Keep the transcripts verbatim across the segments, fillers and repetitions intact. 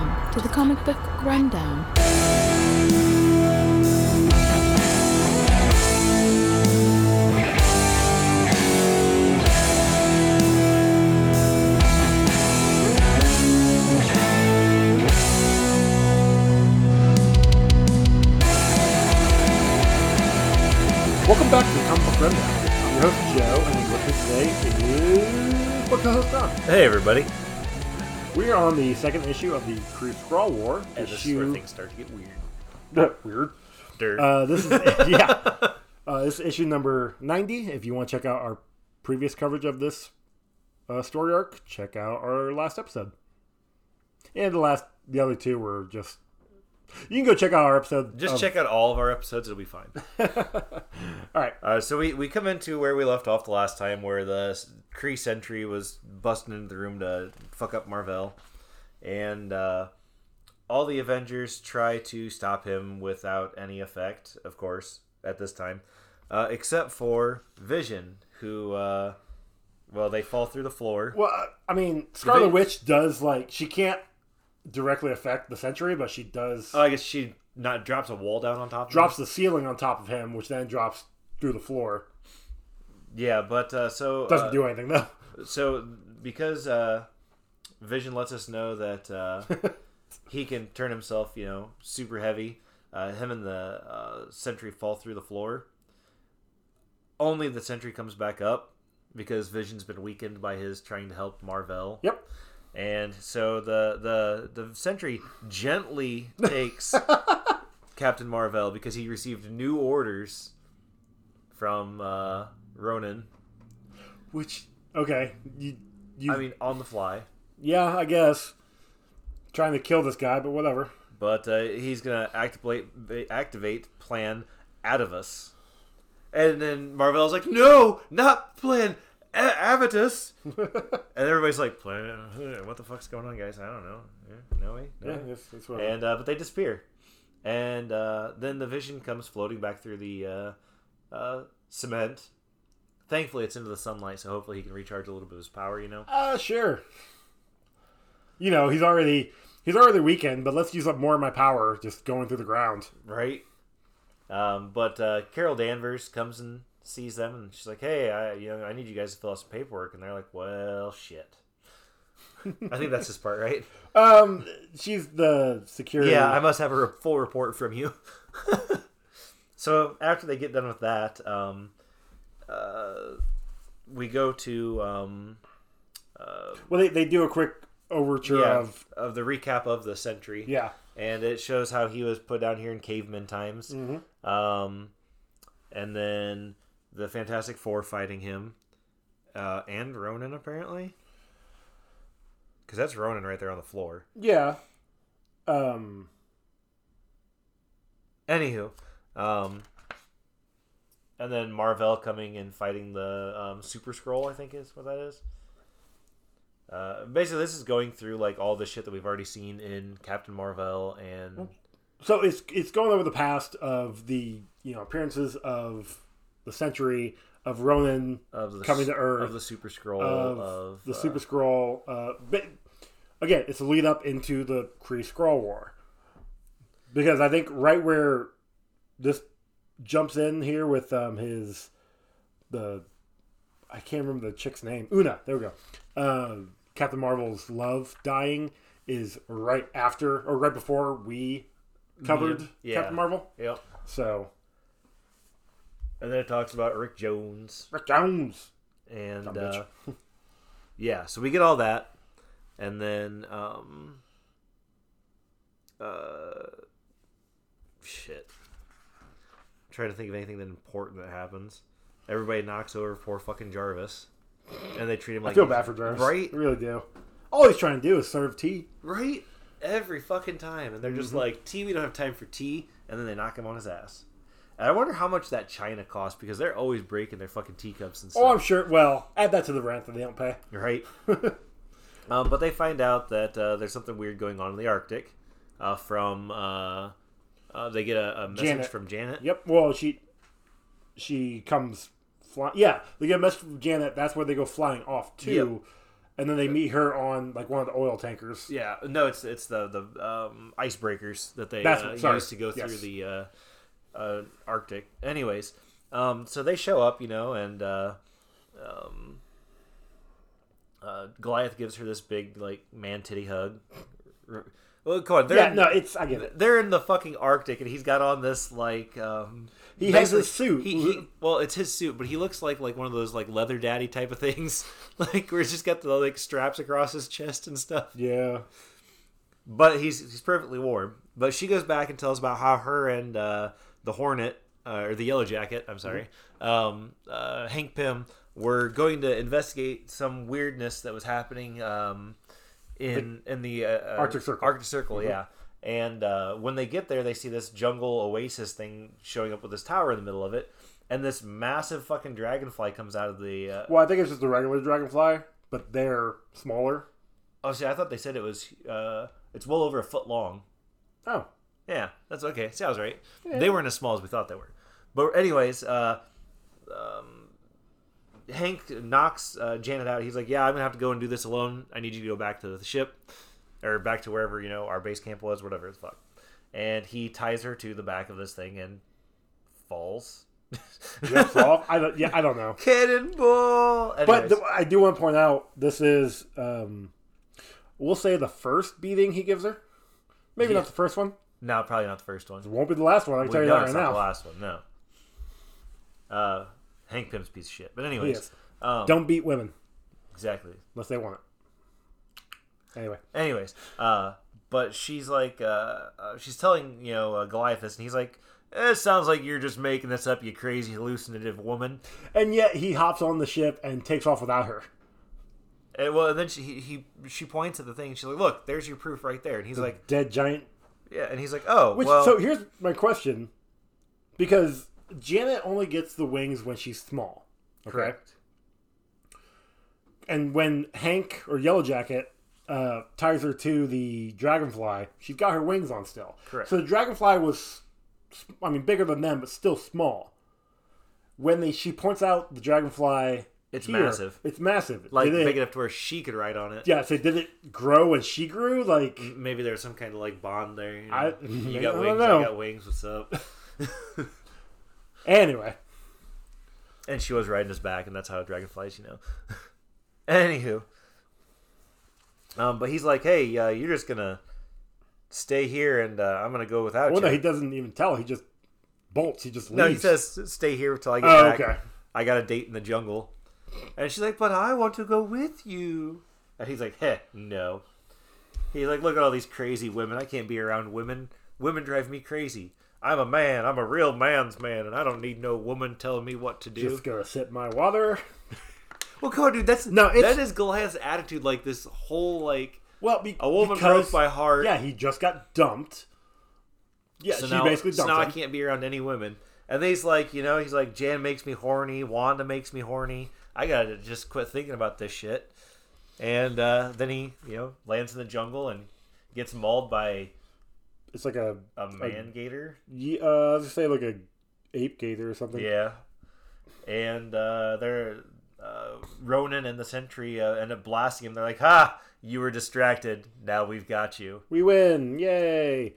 Welcome to the Comic Book Rundown. Welcome back to the Comic Book Rundown. I'm your host, Joe, and with us today is what's the host Don. Hey, everybody. We are on the second issue of the Kree Skrull War. And issue... this is where things start to get weird. Weird. Dirt. Uh, this is yeah. Uh, this is issue number ninety. If you want to check out our previous coverage of this uh, story arc, check out our last episode. And the last, the other two were just. You can go check out our episode. Just of... check out all of our episodes; it'll be fine. All right. Uh, so we, we come into where we left off the last time, where the Kree Sentry was busting into the room to fuck up Mar-Vell, and uh, all the Avengers try to stop him without any effect, of course, at this time, uh, except for Vision, who, uh, well, they fall through the floor. Well, I mean, Scarlet they... Witch does like she can't directly affect the Sentry, but she does. Oh, I guess she not drops a wall down on top of drops him? the ceiling on top of him, which then drops through the floor. Yeah, but uh, so doesn't uh, do anything though. So because uh, Vision lets us know that uh, he can turn himself, you know, super heavy. Uh, him and the uh, Sentry fall through the floor. Only the Sentry comes back up because Vision's been weakened by his trying to help Mar-Vell. Yep. And so the the the Sentry gently takes Captain Mar-Vell because he received new orders from uh, Ronan. Which okay, you, you I mean, on the fly. Yeah, I guess trying to kill this guy, but whatever. But uh, he's gonna activate activate Plan Atavus, and then Mar-Vell's like, "No, not Plan A- Avitus," and everybody's like, "Plan? What the fuck's going on, guys? I don't know. Yeah, no way, no Yeah, way." that's, that's what. And uh, but they disappear, and uh, then the Vision comes floating back through the uh, uh, cement. Thankfully, it's into the sunlight, so hopefully he can recharge a little bit of his power. You know. Uh sure. You know, he's already he's already weakened, but let's use up more of my power just going through the ground. Right. Um, but uh, Carol Danvers comes and sees them, and she's like, "Hey, I, you know, I need you guys to fill out some paperwork." And they're like, "Well, shit." I think that's his part, right? Um, she's the security. Yeah, I must have a full report from you. So after they get done with that, um, uh, we go to um, uh, well, they they do a quick overture yeah, of of the recap of the Sentry. yeah. And it shows how he was put down here in caveman times. Mm-hmm. Um, and then the Fantastic Four fighting him. Uh, and Ronan, apparently. Because that's Ronan right there on the floor. Yeah. Um. Anywho. Um, and then Mar-Vell coming and fighting the um, Super Skrull, I think is what that is. Uh, basically, this is going through like all the shit that we've already seen in Captain Mar-Vell and So it's it's going over the past of the you know appearances of the Sentry, of Ronan of the coming to Earth, of the Super Skrull, of, of the uh, Super Skrull. Uh, but again, it's a lead up into the Kree Skrull War, because I think right where this jumps in here with um, his the I can't remember the chick's name. Una. There we go. Uh, Captain Marvel's love dying is right after or right before we covered yeah. Captain Marvel. Yep. So, and then it talks about Rick Jones. Rick Jones. And Dumb uh, bitch. yeah, so we get all that, and then um, uh, shit. I'm trying to think of anything that important that happens. Everybody knocks over poor fucking Jarvis, and they treat him like I feel bad for Jarvis. right? I really do. All he's trying to do is serve tea. Right? Every fucking time, and they're just Mm-hmm. like, "Tea, we don't have time for tea," and then they knock him on his ass. And I wonder how much that China costs, because they're always breaking their fucking teacups and stuff. Oh, I'm sure. Well, add that to the rent that they don't pay. Right. um, but they find out that uh, there's something weird going on in the Arctic. Uh, from uh, uh, they get a, a message Janet. from Janet. Yep. Well, she she comes flying. Yeah, they get a message from Janet. That's where they go flying off to. Yep. and then they meet her on like one of the oil tankers. Yeah, no, it's it's the the um, icebreakers that they That's- uh, sorry. use to go through Yes. the uh, uh, Arctic. Anyways, um, so they show up, you know, and uh, um, uh, Goliath gives her this big like man titty hug. Well, come on, they're Yeah, in, no, it's I get it. they're in the fucking Arctic, and he's got on this like um, He has basically- his suit. He, he, well, it's his suit, but he looks like like one of those like leather daddy type of things, like where he's just got the like straps across his chest and stuff. Yeah, But he's he's perfectly warm. But she goes back and tells about how her and uh, the Hornet uh, or the Yellow Jacket, I'm sorry, um, uh, Hank Pym were going to investigate some weirdness that was happening um, in in the uh, uh, Arctic Circle. Arctic Circle, yeah. And uh, when they get there, they see this jungle oasis thing showing up with this tower in the middle of it, and this massive fucking dragonfly comes out of the. Uh, well, I think it's just a regular dragonfly, but they're smaller. oh, see, I thought they said it was. Uh, it's well over a foot long. Oh, Yeah, that's okay. See, I was right. They weren't as small as we thought they were. But anyways, uh, um, Hank knocks uh, Janet out. He's like, yeah, I'm going to have to go and do this alone. I need you to go back to the ship. Or back to wherever, you know, our base camp was, whatever the fuck. And he ties her to the back of this thing and falls. jumps off. I don't. Yeah, I don't know. Cannonball! But Anyways. the, I do want to point out this is, um, we'll say the first beating he gives her. Maybe Yeah. not the first one. No, probably not the first one. It won't be the last one. I can We tell you know that it's right not now. the last one, no. Uh, Hank Pym's a piece of shit. But He anyways. is. Um, Don't beat women Exactly. unless they want it. Anyway, Anyways, uh, but she's like, uh, uh, she's telling, you know, uh, Goliath this, and he's like, it sounds like you're just making this up, you crazy hallucinative woman. and yet he hops on the ship and takes off without her. And, well, and then she he, he she points at the thing, and she's like, look, there's your proof right there. And he's like, Dead giant. yeah, and he's like, oh, Which well, so here's my question, because Janet only gets the wings when she's small. Okay? correct. And when Hank or Yellow Jacket uh, ties her to the dragonfly, she's got her wings on still. Correct. So the dragonfly was, I mean, bigger than them, but still small. When they she points out the dragonfly, It's here, massive. It's massive. Like, Did it- big enough to where she could ride on it. Yeah. So did it grow as she grew? Like Maybe there's some kind of, like, bond there. You, know? I- you I got don't wings, know. I got wings, what's up? anyway. And she was riding his back, and that's how dragonflies, you know. Anywho. Um, but he's like, hey, uh, you're just going to stay here, and uh, I'm going to go without Well, you. no, he doesn't even tell. He just bolts. He just leaves. No, he says, stay here until I get Oh, back. okay. I got a date in the jungle. And she's like, but I want to go with you. And he's like, heh, no. He's like, look at all these crazy women. I can't be around women. Women drive me crazy. I'm a man. I'm a real man's man, and I don't need no woman telling me what to do. just gonna sip my water. Well, come on, dude. That's No, it's- that is Goliath's attitude. Like this whole like Well, be, a woman because, broke my heart. Yeah, he just got dumped. Yeah, so she now, basically so dumped now I him. can't be around any women. And then he's like, you know, he's like, Jan makes me horny. Wanda makes me horny. I gotta just quit thinking about this shit. And uh, then he, you know, lands in the jungle and gets mauled by It's like a, a man gator. ye- uh, let's say like a ape gator or something. Yeah. And uh, they're uh, Ronan and the Sentry uh, end up blasting him. They're like, "Ha! You were distracted. Now we've got you." We win! Yay!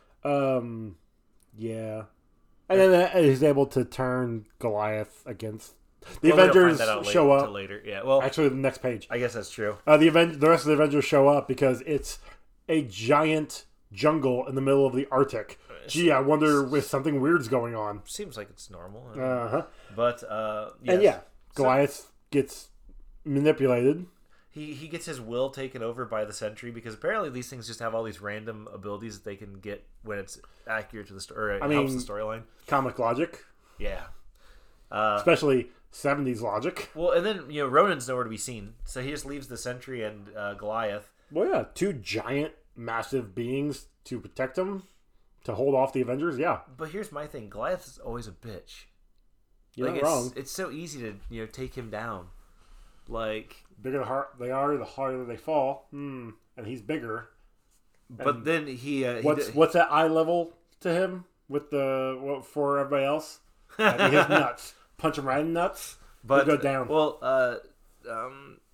Um, yeah. And then uh, he's able to turn Goliath against the Well, they don't find Avengers. that out Show later, up. till later. Yeah. Well, Actually, the next page. I guess that's true. Uh, the Aven- the rest of the Avengers show up because it's a giant jungle in the middle of the Arctic. Gee, I wonder if something weird's going on. Seems like it's normal. Uh huh. But uh, And yes. yeah, Goliath gets manipulated. He he gets his will taken over by the Sentry because apparently these things just have all these random abilities that they can get when it's accurate to the story. Or it I helps mean- the storyline. Comic logic, Yeah. Uh, especially seventies logic. well, and then you know Ronan's nowhere to be seen, so he just leaves the Sentry and uh, Goliath. Well, yeah, two giant, massive beings to protect him, to hold off the Avengers. Yeah, But here's my thing: Goliath is always a bitch. you're like not it's, wrong. it's so easy to you know take him down. Like, Bigger the heart they are, the harder they fall. Hmm. And he's bigger. but then he uh, he What's d- what's that eye level to him with the what, for everybody else? I think his nuts. Punch him right in the nuts. but go down. Well, uh, um,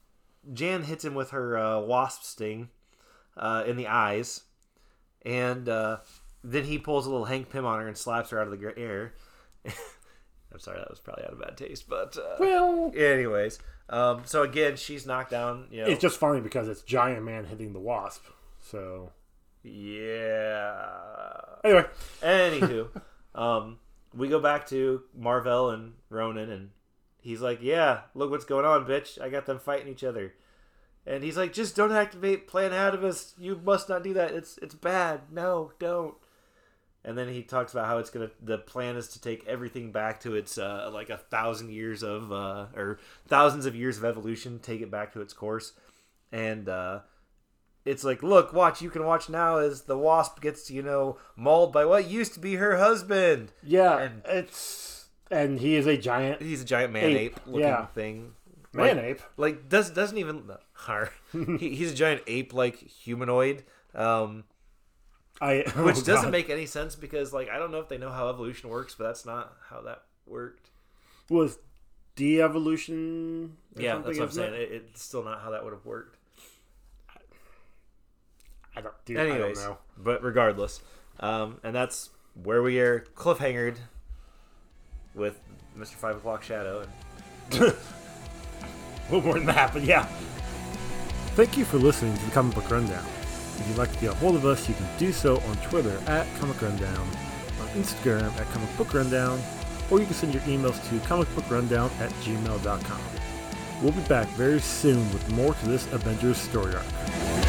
Jan hits him with her uh, wasp sting uh, in the eyes, and uh, then he pulls a little Hank Pym on her and slaps her out of the gr- air. I'm sorry, that was probably out of bad taste, but uh, Well, anyways, um, so again, she's knocked down. You know, it's just funny because it's Giant Man hitting the Wasp. So yeah. anyway, Anywho, um, we go back to Mar-Vell and Ronan, and he's like, "Yeah, look what's going on, bitch! I got them fighting each other." And he's like, "Just don't activate Plan Atavus. You must not do that. It's it's bad. No, don't." And then he talks about how it's gonna. The plan is to take everything back to its uh, like a thousand years of uh, or thousands of years of evolution. Take it back to its course, and uh, it's like, look, watch. You can watch now as the Wasp gets, you know, mauled by what used to be her husband. yeah, And- it's and he is a giant He's a giant man Ape, ape, looking yeah. thing. man like, ape. Like does doesn't even. he, he's a giant ape like humanoid. Um, I oh Which doesn't God. make any sense because, like, I don't know if they know how evolution works, but that's not how that worked. was de-evolution. or Yeah, something, that's what I'm isn't saying. it? It, it's still not how that would have worked. I don't. Dude, Anyways, I don't know. but regardless, um, and that's where we are cliffhangered with Mister Five O'clock Shadow. And A little more than that, but yeah. Thank you for listening to the Comic Book Rundown. If you'd like to get a hold of us, you can do so on Twitter at Comic Rundown, on Instagram at Comic Book Rundown, or you can send your emails to comicbookrundown at gmail dot com. We'll be back very soon with more to this Avengers story arc.